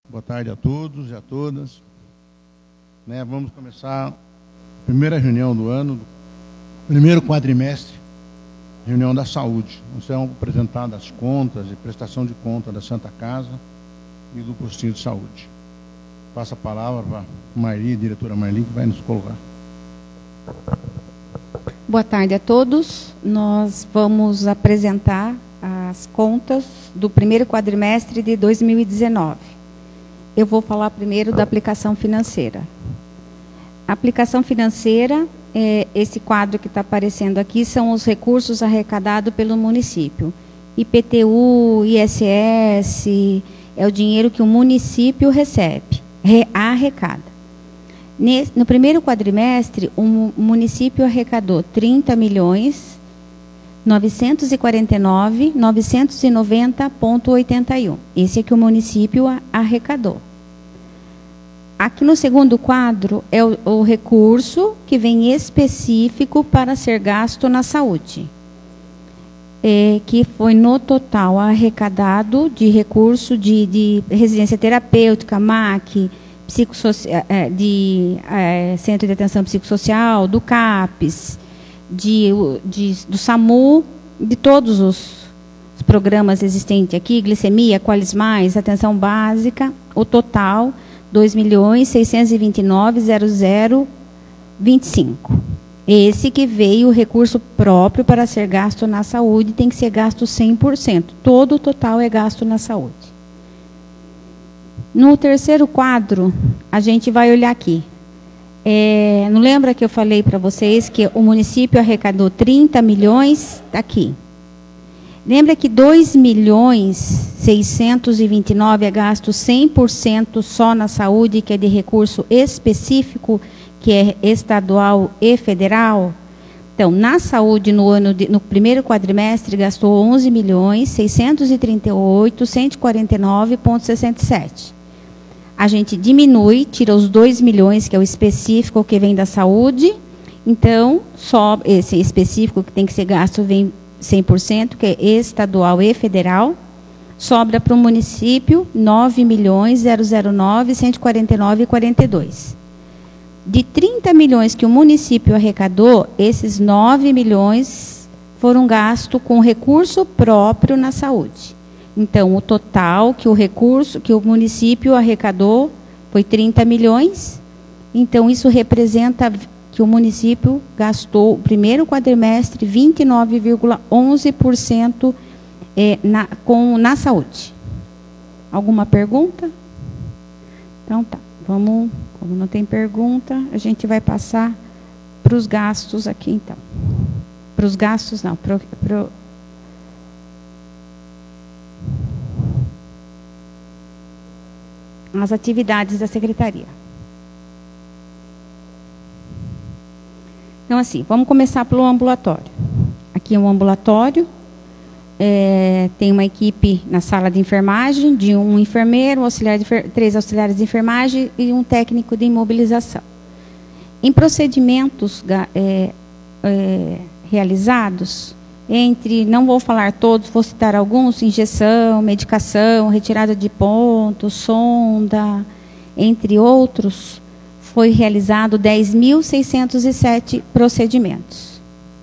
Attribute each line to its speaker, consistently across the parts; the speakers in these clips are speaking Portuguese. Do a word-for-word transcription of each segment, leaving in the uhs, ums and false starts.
Speaker 1: Boa tarde a todos e a todas. Né, vamos começar a primeira reunião do ano, do primeiro quadrimestre, reunião da saúde. Serão apresentadas as contas e prestação de conta da Santa Casa e do postinho de saúde. Passo a palavra para a Marli, diretora Marli, que vai nos colocar.
Speaker 2: Boa tarde a todos. Nós vamos apresentar as contas do primeiro quadrimestre de dois mil e dezenove. Eu vou falar primeiro da aplicação financeira. A aplicação financeira, é, esse quadro que está aparecendo aqui, são os recursos arrecadados pelo município. I P T U, I S S, é o dinheiro que o município recebe, re, arrecada. Nesse, no primeiro quadrimestre, o município arrecadou trinta milhões, novecentos e quarenta e nove mil, novecentos e noventa vírgula oitenta e um. Esse é que o município arrecadou. Aqui no segundo quadro é o, o recurso que vem específico para ser gasto na saúde, é, que foi no total arrecadado de recurso de, de residência terapêutica, M A C, é, de é, Centro de Atenção Psicossocial, do CAPES, de, de, do SAMU, de todos os, os programas existentes aqui, glicemia, Qualis Mais, atenção básica, o total dois milhões seiscentos e vinte e nove mil, zero zero vinte e cinco. Esse que veio o recurso próprio para ser gasto na saúde, tem que ser gasto cem por cento. Todo o total é gasto na saúde. No terceiro quadro, a gente vai olhar aqui. É, não lembra que eu falei para vocês que o município arrecadou trinta milhões? Está aqui. Lembra que dois milhões seiscentos e vinte e nove é gasto cem por cento só na saúde, que é de recurso específico, que é estadual e federal? Então, na saúde, no, ano de, no primeiro quadrimestre, gastou onze milhões seiscentos e trinta e oito mil, cento e quarenta e nove vírgula sessenta e sete. A gente diminui, tira os dois milhões, que é o específico que vem da saúde. Então, só esse específico que tem que ser gasto vem cem por cento, que é estadual e federal. Sobra para o município nove milhões, zero zero nove, cento e quarenta e nove vírgula quarenta e dois. De trinta milhões que o município arrecadou, esses nove milhões foram gastos com recurso próprio na saúde. Então, o total que o recurso, que o município arrecadou foi trinta milhões. Então, isso representa que o município gastou o primeiro quadrimestre vinte e nove vírgula onze por cento é, na, com, na saúde. Alguma pergunta? Então, tá. Vamos, como não tem pergunta, a gente vai passar para os gastos aqui, então. Para os gastos, não. Pro, pro, as atividades da secretaria. Então, assim, vamos começar pelo ambulatório. Aqui é um ambulatório, é, tem uma equipe na sala de enfermagem, de um enfermeiro, um auxiliar de, três auxiliares de enfermagem e um técnico de imobilização. Em procedimentos é, é, realizados, entre, não vou falar todos, vou citar alguns: injeção, medicação, retirada de pontos, sonda, entre outros, foi realizado dez mil seiscentos e sete procedimentos.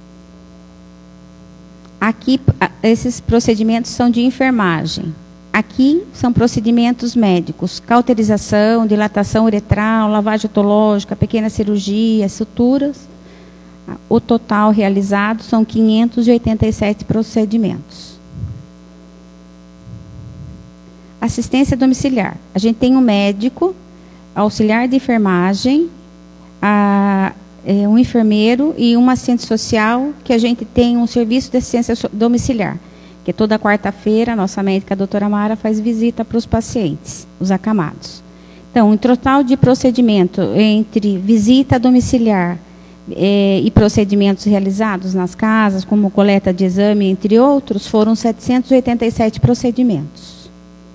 Speaker 2: Aqui, esses procedimentos são de enfermagem. Aqui são procedimentos médicos: cauterização, dilatação uretral, lavagem otológica, pequena cirurgia, suturas. O total realizado são quinhentos e oitenta e sete procedimentos. Assistência domiciliar. A gente tem um médico, auxiliar de enfermagem, a, é, um enfermeiro e uma assistente social, que a gente tem um serviço de assistência domiciliar, que toda quarta-feira a nossa médica, a doutora Mara, faz visita para os pacientes, os acamados. Então, em total de procedimento entre visita domiciliar É, e procedimentos realizados nas casas, como coleta de exame, entre outros, foram setecentos e oitenta e sete procedimentos.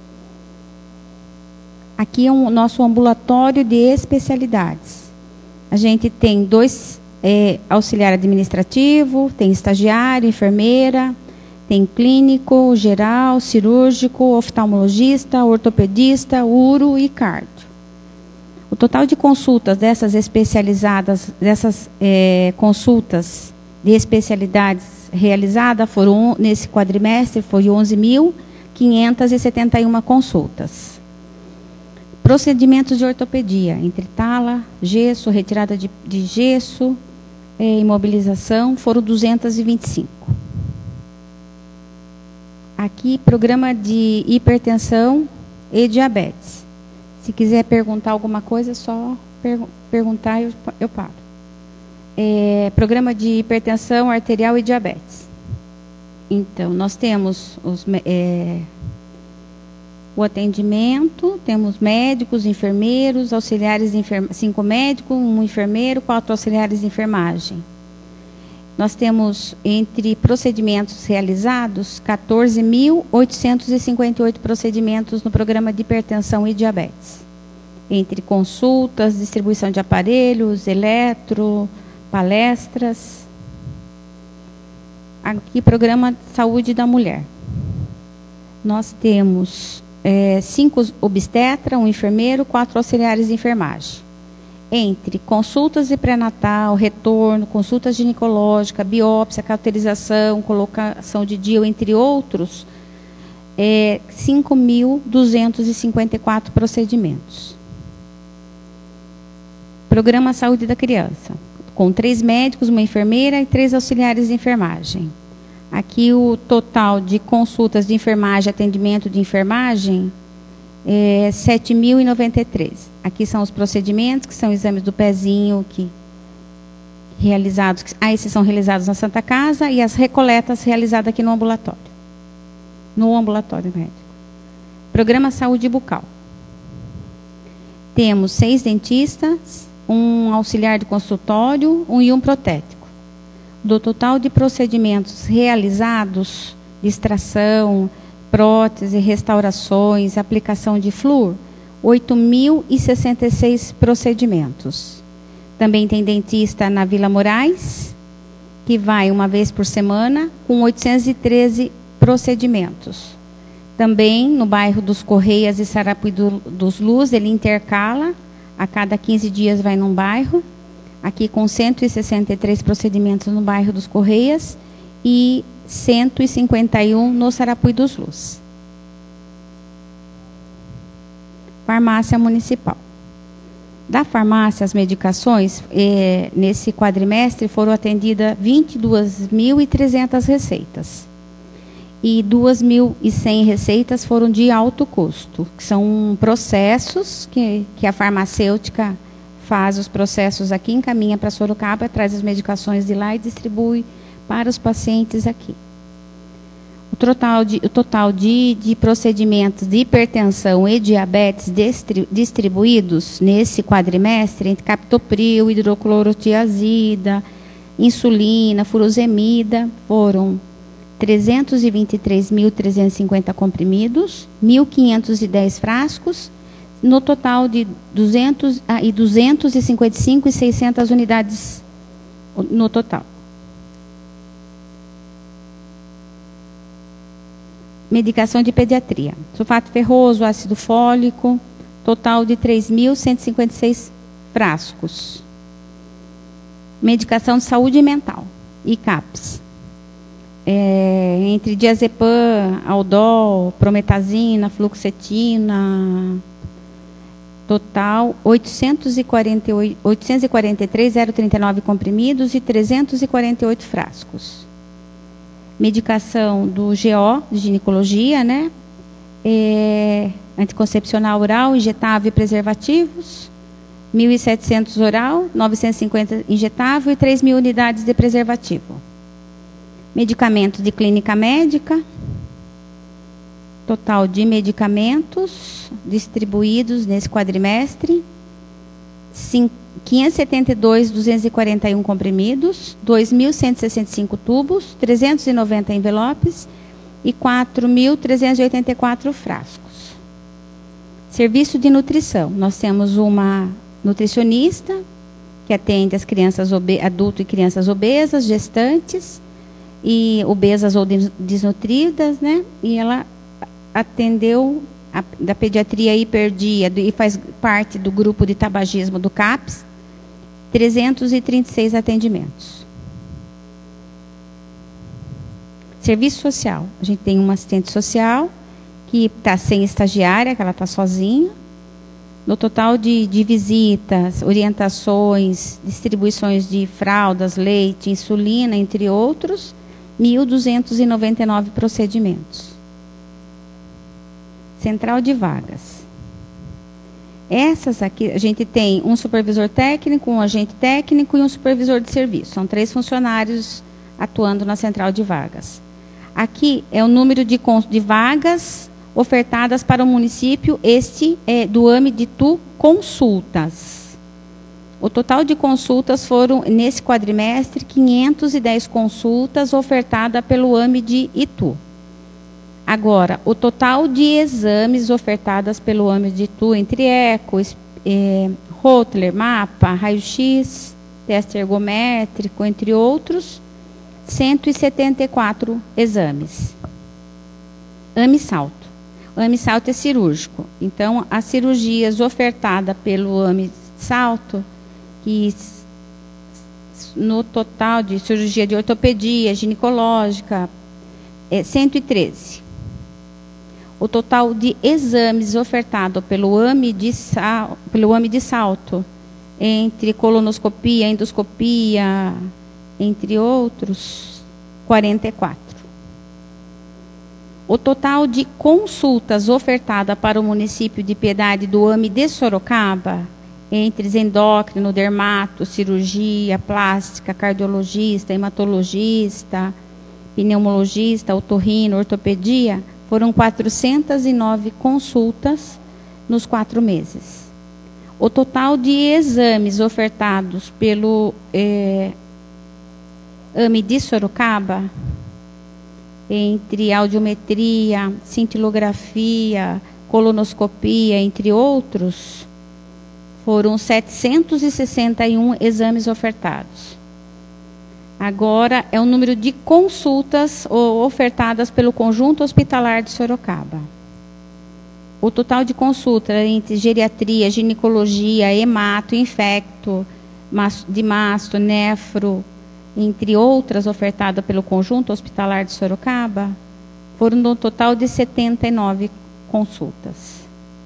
Speaker 2: Aqui é o um, nosso ambulatório de especialidades. A gente tem dois é, auxiliar administrativo, tem estagiário, enfermeira, Tem clínico, geral, cirúrgico, oftalmologista, ortopedista, uro e cardio. O total de consultas dessas especializadas, dessas é, consultas de especialidades realizadas foram, nesse quadrimestre, foi onze mil quinhentas e setenta e uma consultas. Procedimentos de ortopedia, entre tala, gesso, retirada de, de gesso, é, imobilização, foram duzentos e vinte e cinco. Aqui, programa de hipertensão e diabetes. Se quiser perguntar alguma coisa, é só per perguntar e eu, eu paro. É, programa de hipertensão arterial e diabetes. Então, nós temos os, é, o atendimento, temos médicos, enfermeiros, auxiliares de enfermagem, cinco médicos, um enfermeiro, quatro auxiliares de enfermagem. Nós temos, entre procedimentos realizados, quatorze mil oitocentos e cinquenta e oito procedimentos no programa de hipertensão e diabetes. Entre consultas, distribuição de aparelhos, eletro, palestras. Aqui, programa de saúde da mulher. Nós temos é, cinco obstetras, um enfermeiro, quatro auxiliares de enfermagem. Entre consultas de pré-natal, retorno, consulta ginecológica, biópsia, cauterização, colocação de D I U, entre outros, é, cinco mil duzentos e cinquenta e quatro procedimentos. Programa Saúde da Criança, com três médicos, uma enfermeira e três auxiliares de enfermagem. Aqui o total de consultas de enfermagem, atendimento de enfermagem, é sete mil e noventa e três. Aqui são os procedimentos, que são exames do pezinho, que realizados, ah, esses são realizados na Santa Casa, e as recoletas realizadas aqui no ambulatório. No ambulatório médico. Programa Saúde Bucal. Temos seis dentistas, um auxiliar de consultório, um e um protético. Do total de procedimentos realizados, de extração, prótese, restaurações, aplicação de flúor, oito mil e sessenta e seis procedimentos. Também tem dentista na Vila Moraes, que vai uma vez por semana, com oitocentos e treze procedimentos. Também no bairro dos Correias e Sarapuí do, dos Luz, ele intercala, a cada quinze dias vai num bairro, aqui com cento e sessenta e três procedimentos no bairro dos Correias e cento e cinquenta e um no Sarapuí dos Luz. Farmácia Municipal. Da farmácia, as medicações, eh, nesse quadrimestre foram atendidas vinte e duas mil e trezentas receitas. E duas mil e cem receitas foram de alto custo, que são processos que, que a farmacêutica faz os processos aqui, encaminha para Sorocaba, traz as medicações de lá e distribui para os pacientes aqui. O total de, o total de, de procedimentos de hipertensão e diabetes distri, distribuídos nesse quadrimestre, entre captopril, hidroclorotiazida, insulina, furosemida, foram trezentos e vinte e três mil trezentos e cinquenta comprimidos, mil quinhentos e dez frascos, no total de duzentos, ah, e duzentos e cinquenta e cinco e seiscentas unidades no total. Medicação de pediatria. Sulfato ferroso, ácido fólico, total de três mil cento e cinquenta e seis frascos. Medicação de saúde mental, I CAPS. É, entre diazepam, aldol, prometazina, fluoxetina, total oitocentos e quarenta e três mil trinta e nove comprimidos e trezentos e quarenta e oito frascos. Medicação do G O, de ginecologia, né? É, anticoncepcional oral, injetável e preservativos, mil e setecentos oral, novecentos e cinquenta injetável e três mil unidades de preservativo. Medicamentos de clínica médica, total de medicamentos distribuídos nesse quadrimestre, quinhentos e setenta e dois mil duzentos e quarenta e um comprimidos, dois mil cento e sessenta e cinco tubos, trezentos e noventa envelopes e quatro mil trezentos e oitenta e quatro frascos. Serviço de nutrição. Nós temos uma nutricionista que atende as crianças adultos e crianças obesas, gestantes, e obesas ou desnutridas, né? E ela atendeu a, da pediatria hiperdia e faz parte do grupo de tabagismo do CAPS, trezentos e trinta e seis atendimentos. Serviço social. A gente tem uma assistente social que está sem estagiária, que ela está sozinha. No total de, de visitas, orientações, distribuições de fraldas, leite, insulina, entre outros, mil duzentos e noventa e nove procedimentos. Central de vagas. Essas aqui, a gente tem um supervisor técnico, um agente técnico e um supervisor de serviço. São três funcionários atuando na central de vagas. Aqui é o número de, de vagas ofertadas para o município, este é do AME de Itu Consultas. O total de consultas foram, nesse quadrimestre, quinhentas e dez consultas ofertadas pelo AME de Itu. Agora, o total de exames ofertadas pelo AME de Itu, entre eco, é, Holter, mapa, raio-x, teste ergométrico, entre outros, cento e setenta e quatro exames. AME Salto. O AME Salto é cirúrgico. Então, as cirurgias ofertadas pelo AME Salto, que no total de cirurgia de ortopedia, ginecológica, é cento e treze. O total de exames ofertado pelo AME de, sal, pelo AME de Salto, entre colonoscopia, endoscopia, entre outros, quarenta e quatro. O total de consultas ofertadas para o município de Piedade do AME de Sorocaba, entre endócrino, dermato, cirurgia, plástica, cardiologista, hematologista, pneumologista, otorrino, ortopedia, foram quatrocentas e nove consultas nos quatro meses. O total de exames ofertados pelo eh, AME de Sorocaba, entre audiometria, cintilografia, colonoscopia, entre outros, foram setecentos e sessenta e um exames ofertados. Agora é o número de consultas ofertadas pelo Conjunto Hospitalar de Sorocaba. O total de consultas entre geriatria, ginecologia, hemato, infecto, de masto, nefro, entre outras ofertadas pelo Conjunto Hospitalar de Sorocaba, foram no total de setenta e nove consultas.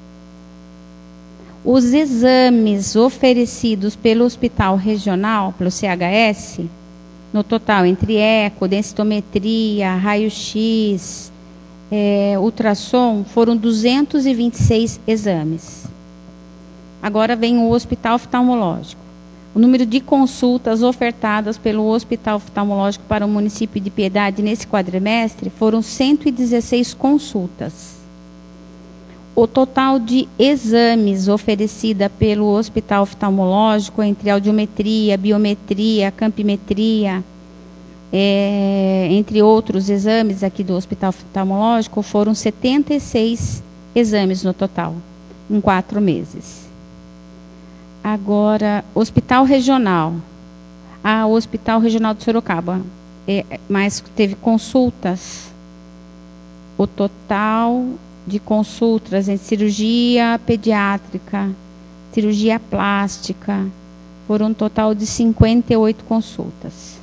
Speaker 2: Os exames oferecidos pelo Hospital Regional, pelo C H S, no total, entre eco, densitometria, raio-x, é, ultrassom, foram duzentos e vinte e seis exames. Agora vem o Hospital Oftalmológico. O número de consultas ofertadas pelo Hospital Oftalmológico para o município de Piedade nesse quadrimestre foram cento e dezesseis consultas. O total de exames oferecida pelo Hospital Oftalmológico, entre audiometria, biometria, campimetria, é, entre outros exames aqui do Hospital Oftalmológico, foram setenta e seis exames no total, em quatro meses. Agora, Hospital Regional. Ah, o Hospital Regional de Sorocaba, é, mas teve consultas. O total de consultas em cirurgia pediátrica, cirurgia plástica, foram um total de cinquenta e oito consultas.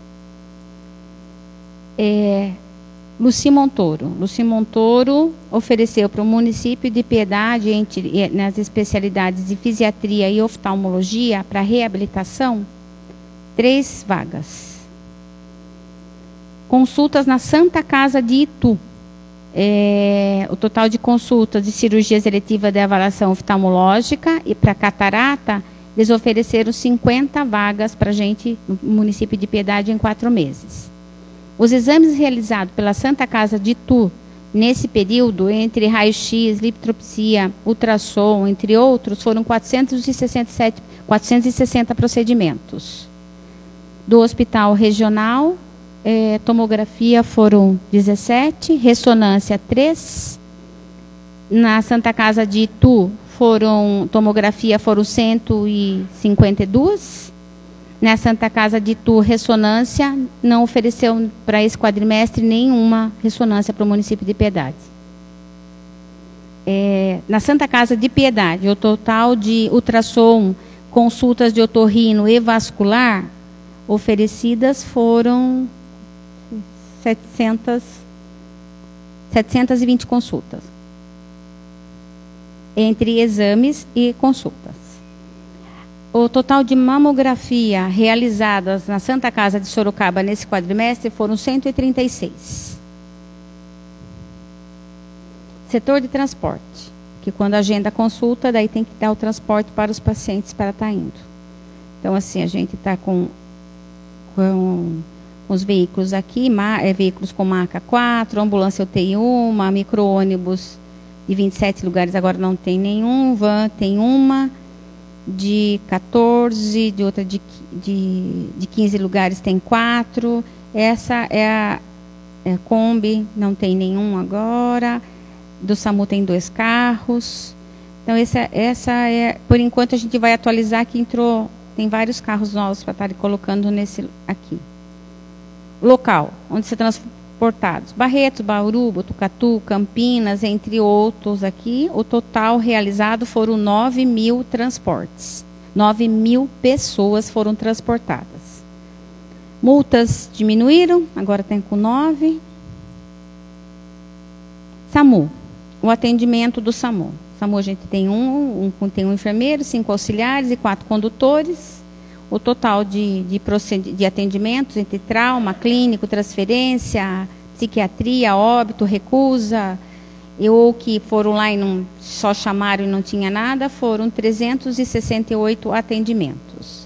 Speaker 2: É, Luci Montoro. Luci Montoro ofereceu para o município de Piedade, entre, nas especialidades de fisiatria e oftalmologia, para reabilitação, três vagas. Consultas na Santa Casa de Itu. É, o total de consultas de cirurgias eletivas de avaliação oftalmológica e para catarata, eles ofereceram cinquenta vagas para a gente no município de Piedade em quatro meses. Os exames realizados pela Santa Casa de Itu, nesse período, entre raio-x, lipotropsia, ultrassom, entre outros, foram quatrocentos e sessenta e sete, quatrocentos e sessenta procedimentos. Do Hospital Regional, É, tomografia foram dezessete, ressonância três, na Santa Casa de Itu foram, tomografia foram cento e cinquenta e duas, Na Santa Casa de Itu, ressonância, não ofereceu para esse quadrimestre nenhuma ressonância para o município de Piedade. É, na Santa Casa de Piedade, o total de ultrassom, consultas de otorrino e vascular oferecidas foram setecentas, setecentas e vinte consultas, entre exames e consultas. O total de mamografia realizadas na Santa Casa de Sorocaba nesse quadrimestre foram cento e trinta e seis. Setor de transporte, que quando agenda a consulta, daí tem que dar o transporte para os pacientes para estar indo. Então, assim, a gente está com, com os veículos aqui, ma, é, veículos com maca quatro, ambulância U T I uma, micro-ônibus de vinte e sete lugares, agora não tem nenhum, van tem uma, de quatorze, de outra de, de, de quinze lugares tem quatro. Essa é a, é a Kombi, não tem nenhum agora. Do SAMU tem dois carros. Então, essa, essa é, por enquanto, a gente vai atualizar que entrou, tem vários carros novos para estar colocando nesse aqui. Local, onde ser transportados. Barretos, Bauru, Botucatu, Campinas, entre outros aqui. O total realizado foram nove mil transportes. nove mil pessoas foram transportadas. Multas diminuíram, agora tem com nove. SAMU, o atendimento do SAMU. SAMU a gente tem um, um, tem um enfermeiro, cinco auxiliares e quatro condutores. O total de, de, proced... de atendimentos entre trauma, clínico, transferência, psiquiatria, óbito, recusa, ou que foram lá e não, só chamaram e não tinha nada, foram trezentos e sessenta e oito atendimentos.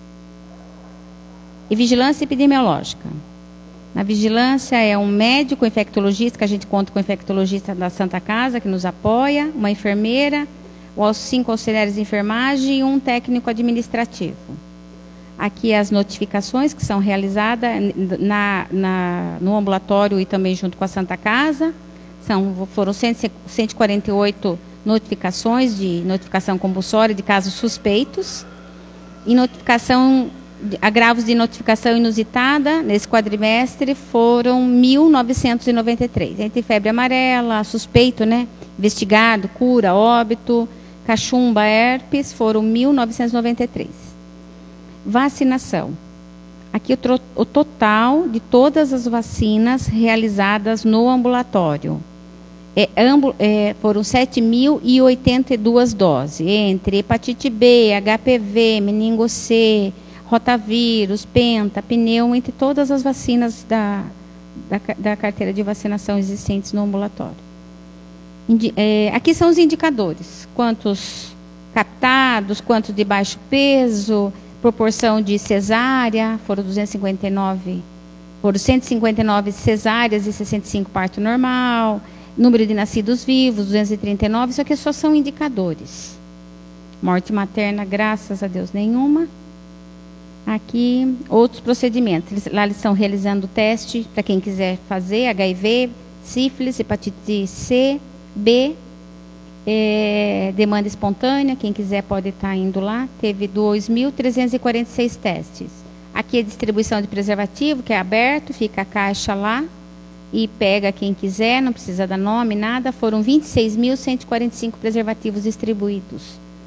Speaker 2: E vigilância epidemiológica. Na vigilância é um médico infectologista, que a gente conta com o infectologista da Santa Casa, que nos apoia, uma enfermeira, os cinco auxiliares de enfermagem e um técnico administrativo. Aqui as notificações que são realizadas na, na, no ambulatório e também junto com a Santa Casa. São, foram cento e quarenta e oito notificações de notificação compulsória de casos suspeitos. E notificação, agravos de notificação inusitada, nesse quadrimestre, foram mil novecentos e noventa e três. Entre febre amarela, suspeito, né? Investigado, cura, óbito, cachumba, herpes, foram mil novecentos e noventa e três. Vacinação. Aqui o, o total de todas as vacinas realizadas no ambulatório. É, ambu, é, foram sete mil e oitenta e duas doses, entre hepatite B, H P V, meningo C, rotavírus, penta, pneu, entre todas as vacinas da, da, da carteira de vacinação existentes no ambulatório. Indi, é, aqui são os indicadores. Quantos captados, quantos de baixo peso, proporção de cesárea, foram duzentos e cinquenta e nove, foram cento e cinquenta e nove cesáreas e sessenta e cinco parto normal, número de nascidos vivos, duzentos e trinta e nove, isso aqui só são indicadores. Morte materna, graças a Deus, nenhuma. Aqui, outros procedimentos. Eles, lá eles estão realizando teste, para quem quiser fazer, H I V, sífilis, hepatite C, B, É, demanda espontânea, quem quiser pode estar indo lá. Teve dois mil trezentos e quarenta e seis testes. Aqui a distribuição de preservativo, que é aberto, fica a caixa lá e pega quem quiser, não precisa dar nome, nada. Foram vinte e seis mil cento e quarenta e cinco preservativos distribuídos.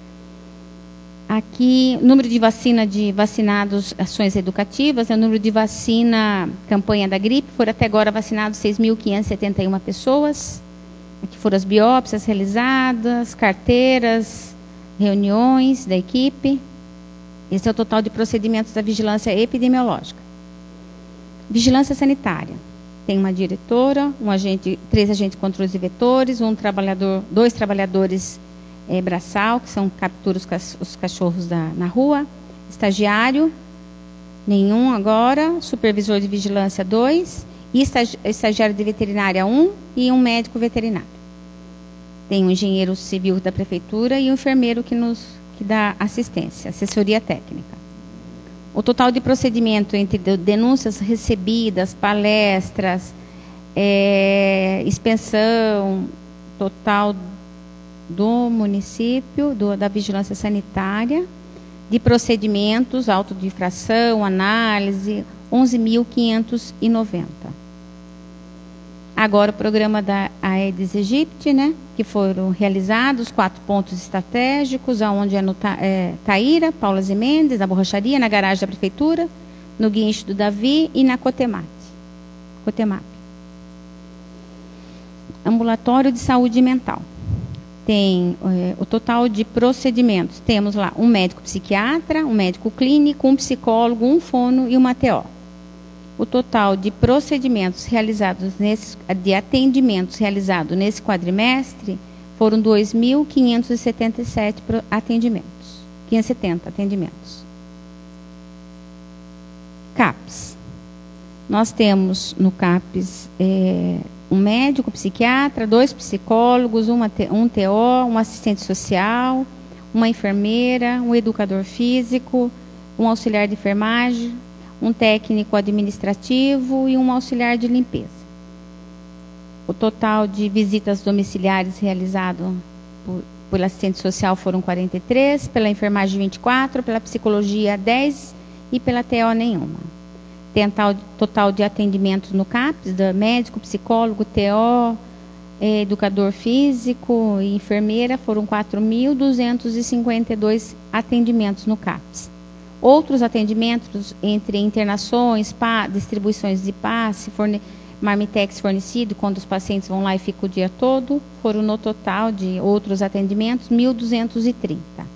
Speaker 2: Aqui, número de vacina de vacinados, ações educativas, é o número de vacina, campanha da gripe, foram até agora vacinados seis mil quinhentas e setenta e uma pessoas. Aqui foram as biópsias realizadas, carteiras, reuniões da equipe. Esse é o total de procedimentos da vigilância epidemiológica. Vigilância sanitária. Tem uma diretora, um agente, três agentes de controles e vetores, um trabalhador, dois trabalhadores é, braçal, que são capturam os, os cachorros da, na rua. Estagiário, nenhum agora. Supervisor de vigilância, dois. E estagiário de veterinária, um. E um médico veterinário. Tem um engenheiro civil da prefeitura e um enfermeiro que nos que dá assistência, assessoria técnica. O total de procedimento entre denúncias recebidas, palestras, é, expensão, total do município, do, da vigilância sanitária, De procedimentos, auto de infração, análise, onze mil quinhentos e noventa. Agora o programa da Aedes aegypti, né, que foram realizados quatro pontos estratégicos, aonde é no é, Taíra, Paula Zimendes, na borracharia, na garagem da prefeitura, no guincho do Davi e na Cotemap. Cotemap. Ambulatório de saúde mental. Tem é, o total de procedimentos. Temos lá um médico psiquiatra, um médico clínico, um psicólogo, um fono e uma T O. O total de procedimentos realizados nesse, de atendimentos realizados nesse quadrimestre foram dois mil quinhentos e setenta e sete atendimentos. quinhentos e setenta atendimentos. CAPS. Nós temos no CAPS é, um médico psiquiatra, dois psicólogos, uma, um T O, um assistente social, uma enfermeira, um educador físico, um auxiliar de enfermagem, um técnico administrativo e um auxiliar de limpeza. O total de visitas domiciliares realizado por, por assistente social foram quarenta e três, pela enfermagem vinte e quatro, pela psicologia dez e pela T O nenhuma. Total, total de atendimentos no CAPS, da médico, psicólogo, T O, eh, educador físico e enfermeira, foram quatro mil duzentos e cinquenta e dois atendimentos no CAPS. Outros atendimentos entre internações, pa, distribuições de passe, forne, marmitex fornecido, quando os pacientes vão lá e ficam o dia todo, foram no total de outros atendimentos, mil duzentos e trinta.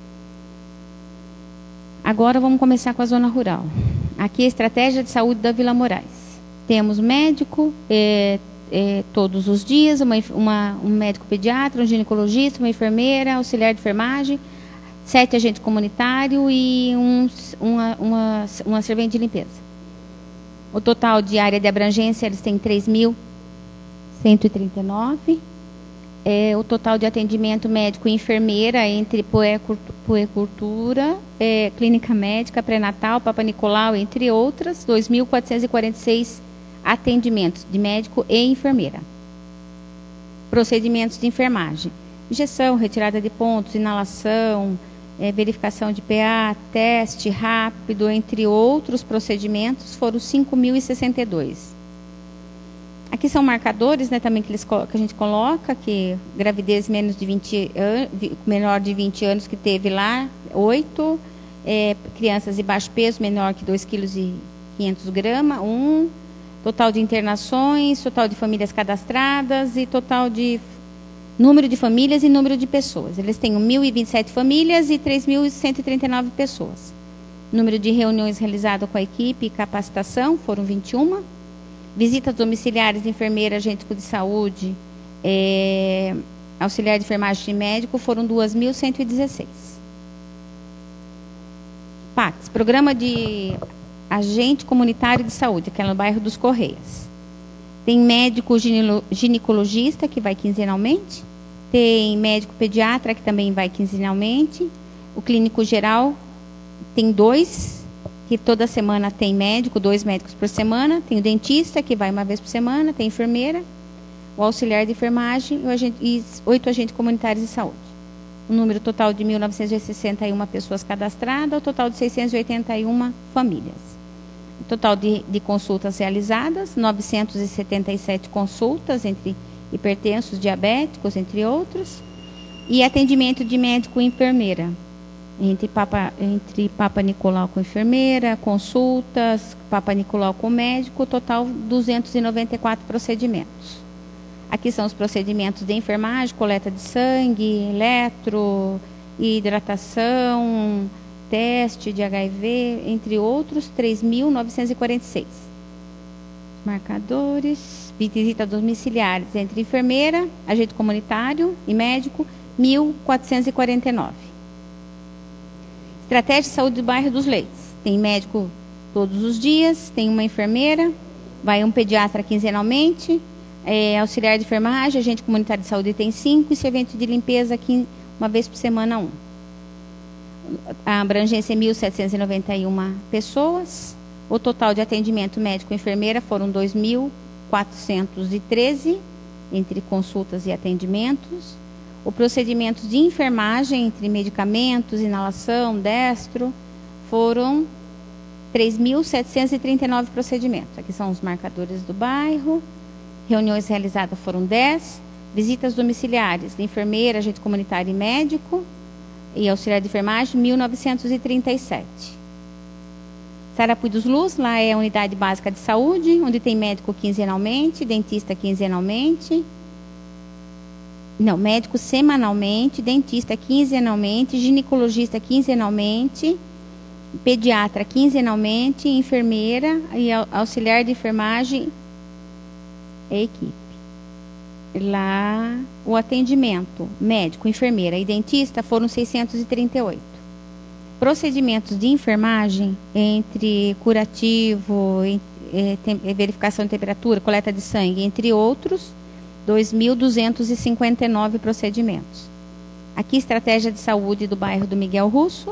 Speaker 2: Agora vamos começar com a zona rural. Aqui a estratégia de saúde da Vila Moraes. Temos médico é, é, todos os dias, uma, uma, um médico pediatra, um ginecologista, uma enfermeira, auxiliar de enfermagem, sete agentes comunitários e um, uma, uma, uma servente de limpeza. O total de área de abrangência, eles têm três mil cento e trinta e nove. É, o total de atendimento médico e enfermeira entre puericultura, é, clínica médica, pré-natal, Papa Nicolau, entre outras, dois mil quatrocentos e quarenta e seis atendimentos de médico e enfermeira. Procedimentos de enfermagem. Injeção, retirada de pontos, inalação, é, verificação de P A, teste rápido, entre outros procedimentos, foram cinco mil e sessenta e dois. Aqui são marcadores, né, também que, eles, que a gente coloca, que gravidez menos de vinte anos, menor de vinte anos que teve lá, oito, é, crianças de baixo peso, menor que dois vírgula quinhentos gramas, um, total de internações, total de famílias cadastradas e total de número de famílias e número de pessoas. Eles têm mil e vinte e sete famílias e três mil cento e trinta e nove pessoas. Número de reuniões realizadas com a equipe e capacitação foram vinte e uma. Visitas domiciliares de enfermeira, agente de saúde, é, auxiliar de enfermagem e médico foram duas mil cento e dezesseis. PACS, Programa de Agente Comunitário de Saúde, que é no bairro dos Correias. Tem médico ginecologista, que vai quinzenalmente. Tem médico pediatra, que também vai quinzenalmente. O clínico geral tem dois, que toda semana tem médico, dois médicos por semana. Tem o dentista, que vai uma vez por semana. Tem enfermeira, o auxiliar de enfermagem e, o agente, e oito agentes comunitários de saúde. O número total de mil novecentas e sessenta e uma pessoas cadastradas, o total de seiscentas e oitenta e uma famílias. O total de, de consultas realizadas, novecentas e setenta e sete consultas entre hipertensos, diabéticos, entre outros. E atendimento de médico e enfermeira. Entre Papa, entre Papa Nicolau com enfermeira, consultas, Papa Nicolau com médico, total duzentos e noventa e quatro procedimentos. Aqui são os procedimentos de enfermagem, coleta de sangue, eletro, hidratação, teste de H I V, entre outros, três mil novecentos e quarenta e seis. Marcadores, visitas domiciliares entre enfermeira, agente comunitário e médico, mil quatrocentos e quarenta e nove. Estratégia de saúde do bairro dos Leites. Tem médico todos os dias, tem uma enfermeira, vai um pediatra quinzenalmente, é, auxiliar de enfermagem, agente comunitário de saúde tem cinco e servente de limpeza aqui uma vez por semana um. A abrangência é mil setecentas e noventa e uma pessoas. O total de atendimento médico e enfermeira foram dois mil quatrocentos e treze, entre consultas e atendimentos. Os procedimentos de enfermagem, entre medicamentos, inalação, destro, foram três mil setecentos e trinta e nove procedimentos. Aqui são os marcadores do bairro. Reuniões realizadas foram dez. Visitas domiciliares de enfermeira, agente comunitário e médico e auxiliar de enfermagem, mil novecentos e trinta e sete. Sarapuí dos Luz, lá é a unidade básica de saúde, onde tem médico quinzenalmente, dentista quinzenalmente. Não, médico semanalmente, dentista quinzenalmente, ginecologista quinzenalmente, pediatra quinzenalmente, enfermeira e auxiliar de enfermagem e equipe. Lá, o atendimento médico, enfermeira e dentista foram seiscentos e trinta e oito. Procedimentos de enfermagem, entre curativo, é, tem, verificação de temperatura, coleta de sangue, entre outros, dois mil duzentos e cinquenta e nove procedimentos. Aqui, estratégia de saúde do bairro do Miguel Russo.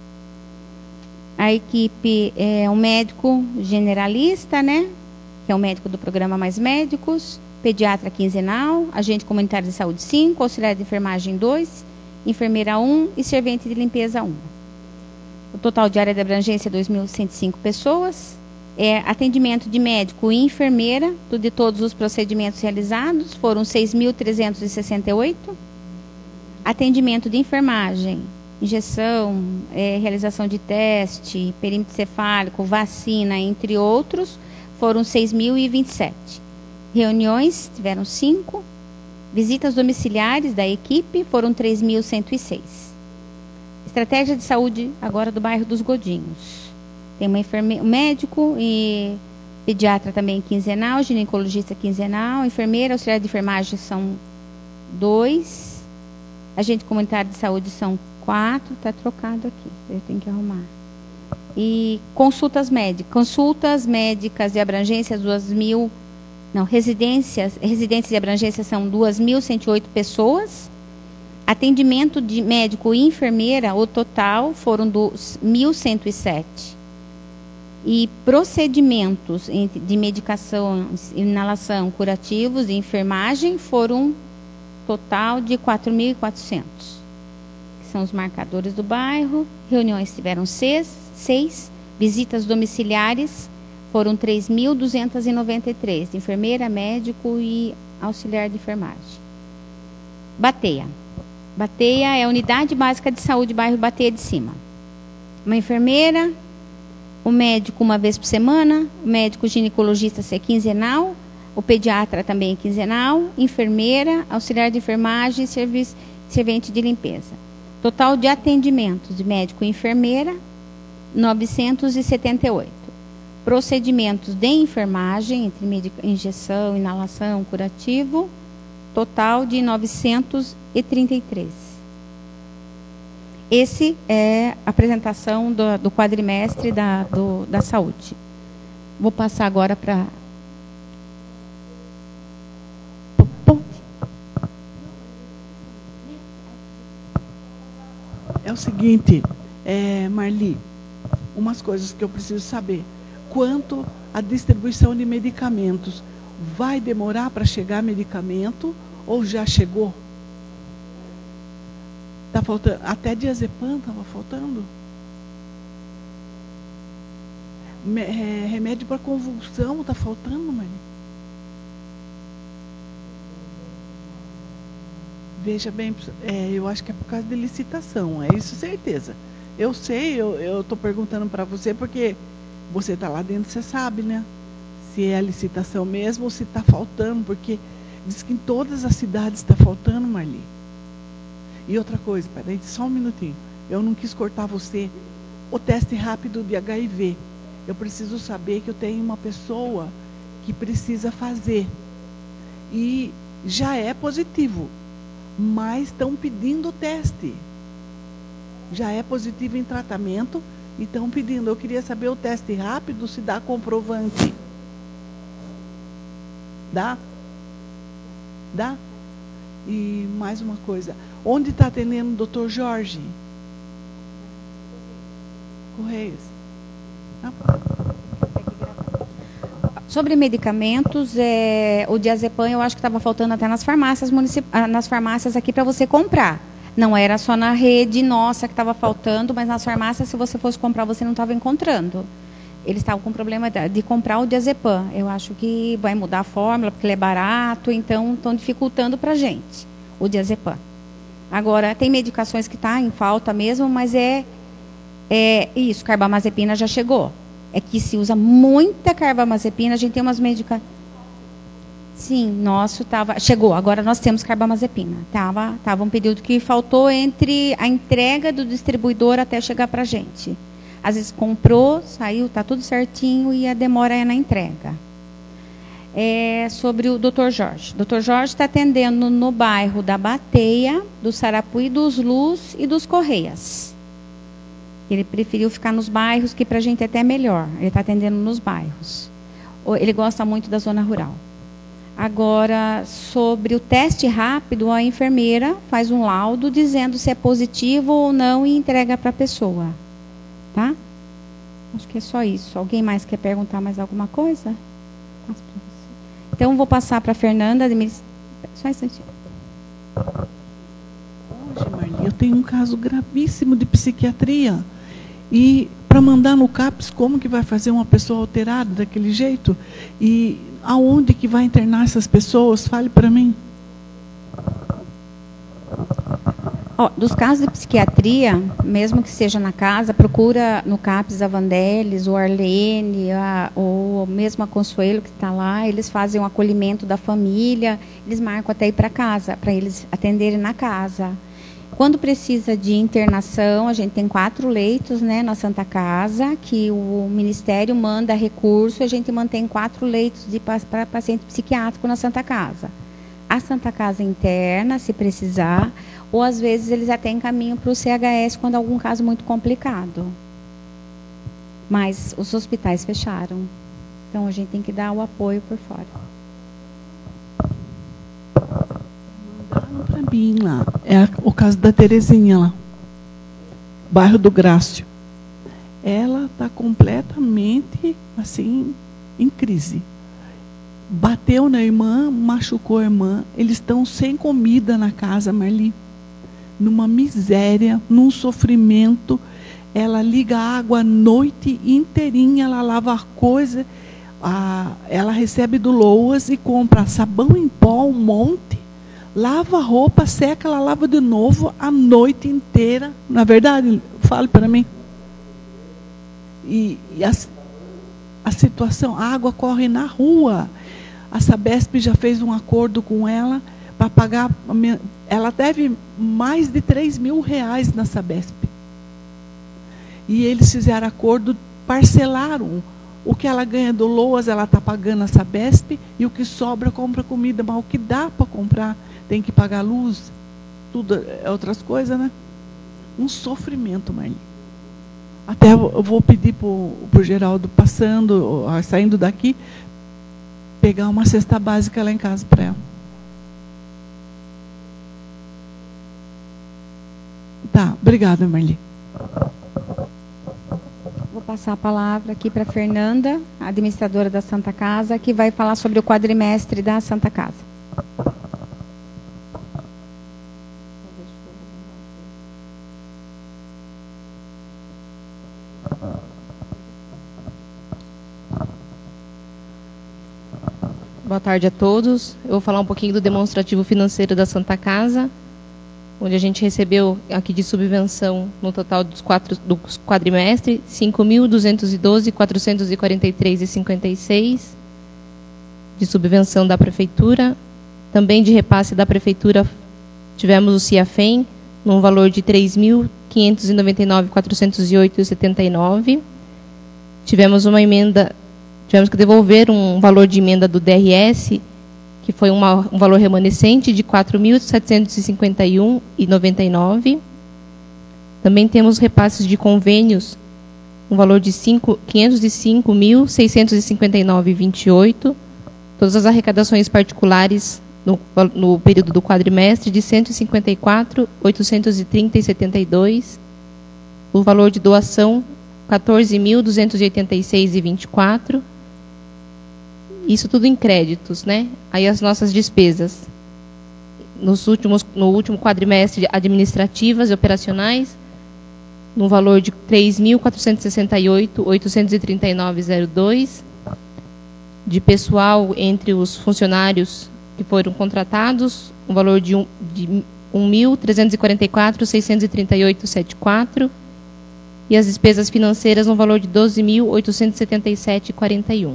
Speaker 2: A equipe é um médico generalista, né? Que é o médico do programa Mais Médicos, pediatra quinzenal, agente comunitário de saúde cinco, auxiliar de enfermagem dois, enfermeira um e servente de limpeza um. O total de área de abrangência é dois mil cento e cinco pessoas. É, atendimento de médico e enfermeira, de todos os procedimentos realizados, foram seis mil trezentos e sessenta e oito. Atendimento de enfermagem, injeção, é, realização de teste, perímetro cefálico, vacina, entre outros, foram seis mil e vinte e sete. Reuniões, tiveram cinco. Visitas domiciliares da equipe, foram três mil cento e seis. Estratégia de saúde, agora do bairro dos Godinhos. Tem uma enfermeira, um médico e pediatra também quinzenal, ginecologista quinzenal, enfermeira, auxiliar de enfermagem são dois, agente comunitário de saúde são quatro, está trocado aqui, eu tenho que arrumar. E consultas médicas, consultas médicas de abrangência, duas mil, não, residências, residências de abrangência são duas mil cento e oito pessoas. Atendimento de médico e enfermeira, o total foram mil cento e sete. E procedimentos de medicação, inalação, curativos e enfermagem foram total de quatro mil e quatrocentos. Que são os marcadores do bairro. Reuniões tiveram seis, seis. Visitas domiciliares foram três mil duzentos e noventa e três. De enfermeira, médico e auxiliar de enfermagem. Bateia. Bateia é a unidade básica de saúde, bairro Bateia de Cima. Uma enfermeira, o médico uma vez por semana, o médico ginecologista é quinzenal, o pediatra também é quinzenal, enfermeira, auxiliar de enfermagem e serviço, servente de limpeza. Total de atendimentos de médico e enfermeira, novecentos e setenta e oito. Procedimentos de enfermagem, entre medica, injeção, inalação, curativo, total de novecentos e trinta e três. Esse é a apresentação do, do quadrimestre da, do, da saúde. Vou passar agora para...
Speaker 3: É o seguinte, é, Marli, umas coisas que eu preciso saber. Quanto à distribuição de medicamentos, vai demorar para chegar medicamento ou já chegou? Tá faltando, até diazepam estava faltando. Me, é, remédio para convulsão está faltando, Marli. Veja bem, é, eu acho que é por causa de licitação, é isso, certeza. Eu sei, eu estou perguntando para você porque você está lá dentro, você sabe, né? Se é a licitação mesmo ou se está faltando, porque diz que em todas as cidades está faltando, Marli. E outra coisa, peraí, só um minutinho. Eu não quis cortar você. O teste rápido de H I V. Eu preciso saber que eu tenho uma pessoa que precisa fazer. E já é positivo, mas estão pedindo o teste. Já é positivo em tratamento e estão pedindo. Eu queria saber o teste rápido, se dá comprovante. Dá? Dá? E mais uma coisa. Onde está atendendo o doutor Jorge? Correios. Ah.
Speaker 2: Sobre medicamentos, é, o diazepam eu acho que estava faltando até nas farmácias, municip... nas farmácias aqui para você comprar. Não era só na rede nossa que estava faltando, mas nas farmácias, se você fosse comprar, você não estava encontrando. Eles estavam com problema de comprar o diazepam. Eu acho que vai mudar a fórmula, porque ele é barato, então estão dificultando para a gente o diazepam. Agora, tem medicações que estão tá em falta mesmo, mas é, é isso, carbamazepina já chegou. É que se usa muita carbamazepina, a gente tem umas medicações... Sim, nosso tava, chegou, agora nós temos carbamazepina. Tava, tava um período que faltou entre a entrega do distribuidor até chegar para a gente. Às vezes comprou, saiu, está tudo certinho e a demora é na entrega. É sobre o doutor Jorge. O doutor Jorge está atendendo no bairro da Bateia, do Sarapuí, dos Luz e dos Correias. Ele preferiu ficar nos bairros, que para a gente é até melhor. Ele está atendendo nos bairros. Ele gosta muito da zona rural. Agora, sobre o teste rápido, a enfermeira faz um laudo dizendo se é positivo ou não e entrega para a pessoa. Tá? Acho que é só isso. Alguém mais quer perguntar mais alguma coisa? Então, vou passar para a Fernanda. Só um instantinho.
Speaker 3: Hoje, Marli, eu tenho um caso gravíssimo de psiquiatria. E para mandar no CAPS, como que vai fazer uma pessoa alterada daquele jeito? E aonde que vai internar essas pessoas? Fale para mim.
Speaker 2: Oh, dos casos de psiquiatria, mesmo que seja na casa, procura no CAPS a Vandelis, o Arlene, a, ou mesmo a Consuelo que está lá, eles fazem o acolhimento da família, eles marcam até ir para casa, para eles atenderem na casa. Quando precisa de internação, a gente tem quatro leitos, né, na Santa Casa, que o Ministério manda recurso, a gente mantém quatro leitos para paciente psiquiátrico na Santa Casa. A Santa Casa interna, se precisar, ou às vezes eles até encaminham para o C H S quando é algum caso muito complicado. Mas os hospitais fecharam. Então a gente tem que dar o apoio por fora.
Speaker 3: Mandaram para mim lá. É o caso da Terezinha lá. Bairro do Grácio. Ela está completamente assim, em crise. Bateu na irmã, machucou a irmã. Eles estão sem comida na casa, Marli. Numa miséria, num sofrimento. Ela liga a água a noite inteirinha, ela lava a coisa, a, ela recebe do Loas e compra sabão em pó, um monte, lava a roupa, seca, ela lava de novo a noite inteira. Na verdade, fale para mim. E, e a, a situação, a água corre na rua. A Sabesp já fez um acordo com ela para pagar. Ela deve mais de três mil reais na Sabesp. E eles fizeram acordo, parcelaram. O que ela ganha do Loas, ela está pagando a Sabesp, e o que sobra, compra comida. Mas o que dá para comprar, tem que pagar luz, tudo é outras coisas, né? Um sofrimento, Marli. Até eu vou pedir para o Geraldo, passando, saindo daqui, pegar uma cesta básica lá em casa para ela. Tá, obrigada, Marli.
Speaker 2: Vou passar a palavra aqui para a Fernanda, administradora da Santa Casa, que vai falar sobre o quadrimestre da Santa Casa.
Speaker 4: Boa tarde a todos. Eu vou falar um pouquinho do demonstrativo financeiro da Santa Casa, onde a gente recebeu aqui de subvenção, no total dos, quatro, dos quadrimestres, cinco mil duzentos e doze mil quatrocentos e quarenta e três reais e cinquenta e seis centavos de subvenção da Prefeitura. Também de repasse da Prefeitura, tivemos o CIAFEM, num valor de três mil quinhentos e noventa e nove mil quatrocentos e oito reais e setenta e nove centavos. Tivemos uma emenda, tivemos que devolver um valor de emenda do D R S, que foi uma, um valor remanescente de quatro mil setecentos e cinquenta e um reais e noventa e nove centavos. Também temos repasses de convênios, um valor de quinhentos e cinco mil seiscentos e cinquenta e nove reais e vinte e oito centavos. Todas as arrecadações particulares no, no período do quadrimestre de cento e cinquenta e quatro mil oitocentos e trinta reais e setenta e dois centavos. O valor de doação, quatorze mil duzentos e oitenta e seis reais e vinte e quatro centavos. Isso tudo em créditos, né? Aí as nossas despesas. Nos últimos, no último quadrimestre, administrativas e operacionais, no valor de três mil quatrocentos e sessenta e oito mil oitocentos e trinta e nove vírgula zero dois. De pessoal entre os funcionários que foram contratados, um valor de, um, de um mil trezentos e quarenta e quatro mil seiscentos e trinta e oito vírgula setenta e quatro. E as despesas financeiras, no valor de doze mil oitocentos e setenta e sete vírgula quarenta e um.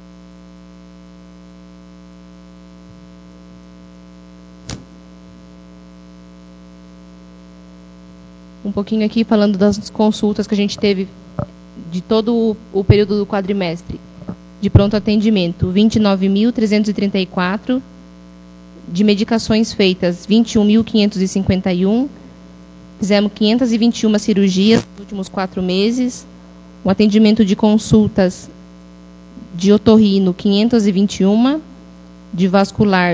Speaker 4: Um pouquinho aqui falando das consultas que a gente teve de todo o período do quadrimestre. De pronto atendimento, vinte e nove mil trezentos e trinta e quatro. De medicações feitas, vinte e um mil quinhentos e cinquenta e um. Fizemos quinhentas e vinte e uma cirurgias nos últimos quatro meses. Um atendimento de consultas de otorrino, quinhentas e vinte e uma. De vascular,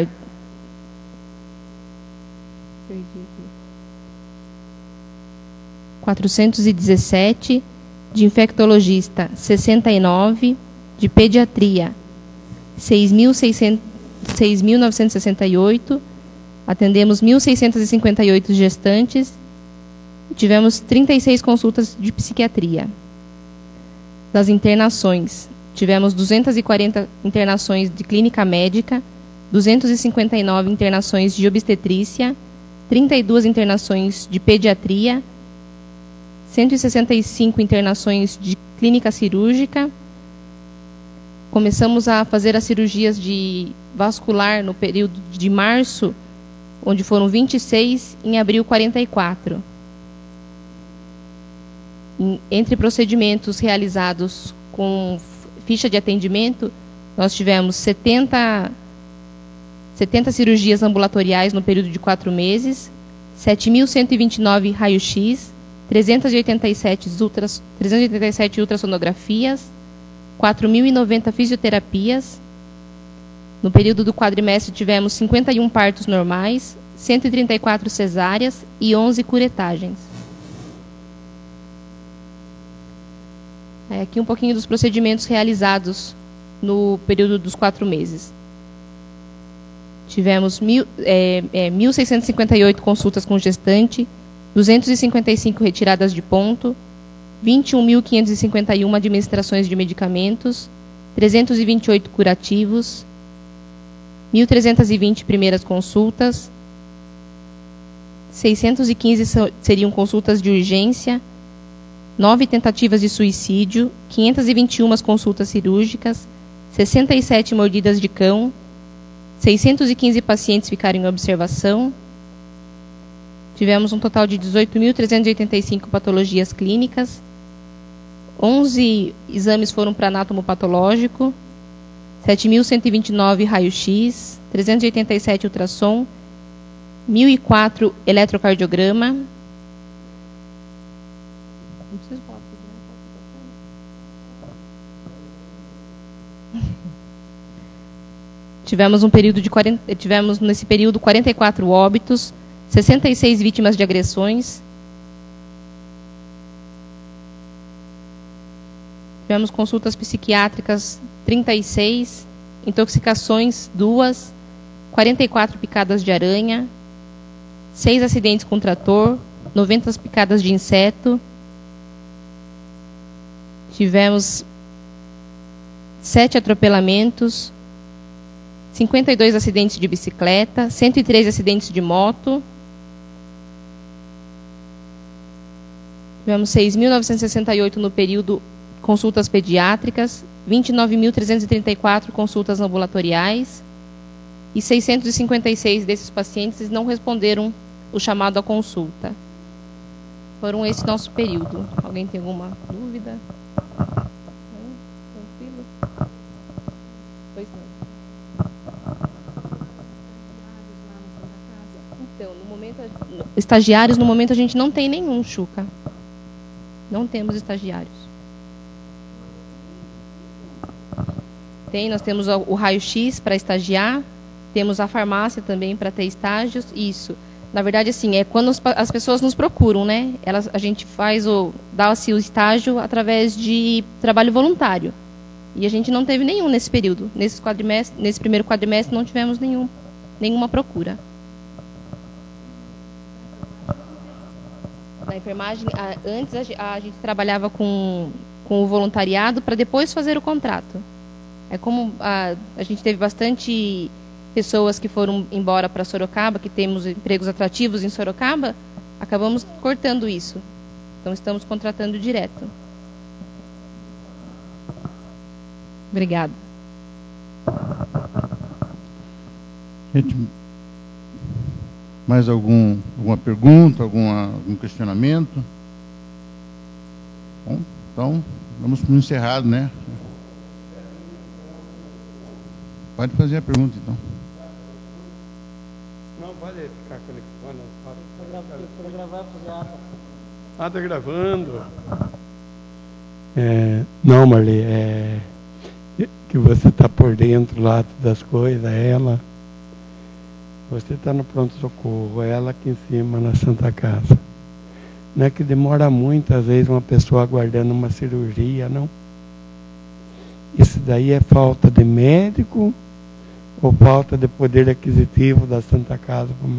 Speaker 4: quatrocentos e dezessete, de infectologista, sessenta e nove, de pediatria, seis mil novecentos e sessenta e oito, atendemos mil seiscentos e cinquenta e oito gestantes, e tivemos trinta e seis consultas de psiquiatria. Das internações, tivemos duzentas e quarenta internações de clínica médica, duzentas e cinquenta e nove internações de obstetrícia, trinta e duas internações de pediatria, cento e sessenta e cinco internações de clínica cirúrgica. Começamos a fazer as cirurgias de vascular no período de março, onde foram vinte e seis, em abril quarenta e quatro. Em, entre procedimentos realizados com ficha de atendimento, nós tivemos setenta, setenta cirurgias ambulatoriais no período de quatro meses, sete mil cento e vinte e nove raio-x, trezentas e oitenta e sete, ultras, trezentas e oitenta e sete ultrassonografias, quatro mil e noventa fisioterapias. No período do quadrimestre tivemos cinquenta e um partos normais, cento e trinta e quatro cesáreas e onze curetagens. É, aqui um pouquinho dos procedimentos realizados no período dos quatro meses. Tivemos mil, é, é, mil seiscentas e cinquenta e oito consultas com gestante, duzentas e cinquenta e cinco retiradas de ponto, vinte e um mil quinhentas e cinquenta e uma administrações de medicamentos, trezentos e vinte e oito curativos, mil trezentas e vinte primeiras consultas, seiscentas e quinze seriam consultas de urgência, nove tentativas de suicídio, quinhentas e vinte e uma consultas cirúrgicas, sessenta e sete mordidas de cão, seiscentos e quinze pacientes ficaram em observação. Tivemos um total de dezoito mil trezentas e oitenta e cinco patologias clínicas, onze exames foram para anatomopatológico, sete mil cento e vinte e nove raio-x, trezentos e oitenta e sete ultrassom, mil e quatro eletrocardiograma. Tivemos um período de quarenta, tivemos nesse período quarenta e quatro óbitos, sessenta e seis vítimas de agressões. Tivemos consultas psiquiátricas, trinta e seis, intoxicações, duas, quarenta e quatro picadas de aranha, seis acidentes com trator, noventa picadas de inseto. Tivemos sete atropelamentos, cinquenta e dois acidentes de bicicleta, cento e três acidentes de moto. Tivemos seis mil novecentos e sessenta e oito no período consultas pediátricas, vinte e nove mil trezentos e trinta e quatro consultas ambulatoriais e seiscentos e cinquenta e seis desses pacientes não responderam o chamado à consulta. Foram esse nosso período. Alguém tem alguma dúvida? Tranquilo? Pois não. Então, no momento, estagiários, no momento a gente não tem nenhum, Chuca. Não temos estagiários. Tem, nós temos o raio-x para estagiar, temos a farmácia também para ter estágios, isso. Na verdade, assim, é quando as pessoas nos procuram, né? Elas, a gente faz o, dá-se o estágio através de trabalho voluntário. E a gente não teve nenhum nesse período. Nesse, quadrimestre, nesse primeiro quadrimestre não tivemos nenhum, nenhuma procura. Na enfermagem, antes a gente trabalhava com, com o voluntariado para depois fazer o contrato. É como a, a gente teve bastante pessoas que foram embora para Sorocaba, que temos empregos atrativos em Sorocaba, acabamos cortando isso. Então estamos contratando direto. Obrigada.
Speaker 1: Gente, mais algum, alguma pergunta, alguma, algum questionamento? Bom, então, vamos para o encerrado, né? Pode fazer a pergunta, então.
Speaker 5: Não, pode ficar conectando. Para gravar, fazer ata. Ah, está gravando. É, não, Marli, é que você está por dentro lá das coisas, ela. Você está no pronto-socorro, ela aqui em cima na Santa Casa. Não é que demora muito, às vezes, uma pessoa aguardando uma cirurgia, não. Isso daí é falta de médico ou falta de poder aquisitivo da Santa Casa para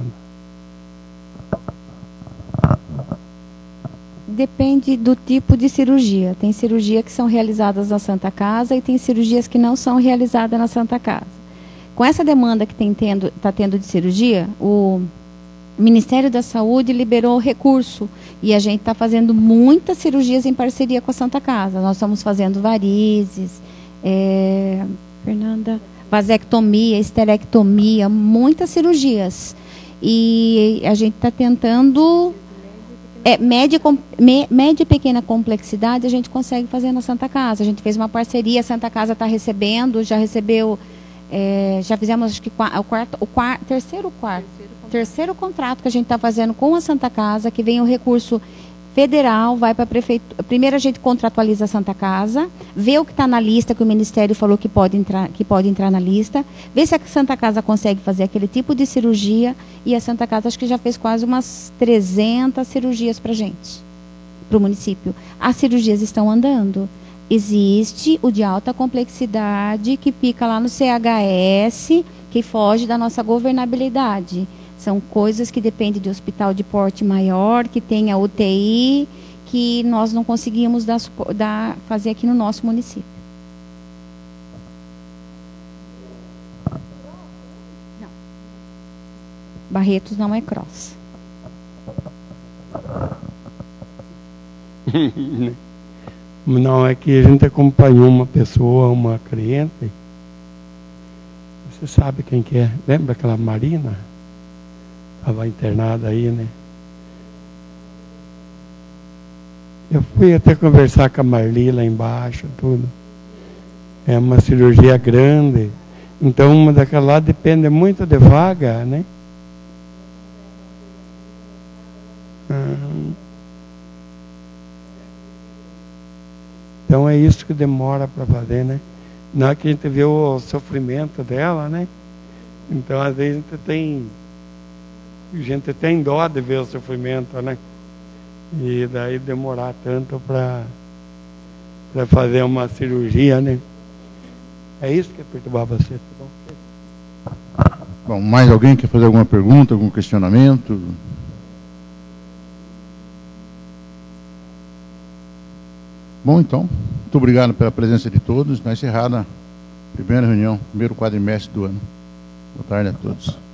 Speaker 5: mandar?
Speaker 2: Depende do tipo de cirurgia. Tem cirurgia que são realizadas na Santa Casa e tem cirurgias que não são realizadas na Santa Casa. Com essa demanda que está tendo, tá tendo de cirurgia, o Ministério da Saúde liberou recurso e a gente está fazendo muitas cirurgias em parceria com a Santa Casa. Nós estamos fazendo varizes, é, Fernanda, vasectomia, esterectomia, muitas cirurgias. E a gente está tentando... É, média, média e pequena complexidade a gente consegue fazer na Santa Casa. A gente fez uma parceria, a Santa Casa está recebendo, já recebeu... É, já fizemos acho que o quarto, o quarto, terceiro quarto, terceiro contrato. terceiro contrato que a gente está fazendo com a Santa Casa, que vem o recurso federal, vai para a prefeitura. Primeiro a gente contratualiza a Santa Casa, vê o que está na lista, que o Ministério falou que pode entrar, que pode entrar na lista, vê se a Santa Casa consegue fazer aquele tipo de cirurgia, e a Santa Casa acho que já fez quase umas trezentas cirurgias para a gente, para o município. As cirurgias estão andando. Existe o de alta complexidade que fica lá no C H S, que foge da nossa governabilidade. São coisas que dependem de hospital de porte maior, que tenha U T I, que nós não conseguimos dar, dar, fazer aqui no nosso município. Não. Barretos não é cross.
Speaker 5: Não, é que a gente acompanhou uma pessoa, uma cliente. Você sabe quem que é? Lembra aquela Marina? Estava internada aí, né? Eu fui até conversar com a Marli lá embaixo, tudo. É uma cirurgia grande. Então, uma daquela lá depende muito de vaga, né? Ah. Então é isso que demora para fazer, né? Não é que a gente vê o sofrimento dela, né? Então às vezes a gente tem, a gente tem dó de ver o sofrimento, né? E daí demorar tanto para para fazer uma cirurgia, né? É isso que é perturbar você, tá bom?
Speaker 1: Bom, mais alguém quer fazer alguma pergunta, algum questionamento? Bom, então, muito obrigado pela presença de todos. Está encerrada a primeira reunião, primeiro quadrimestre do ano. Boa tarde a todos.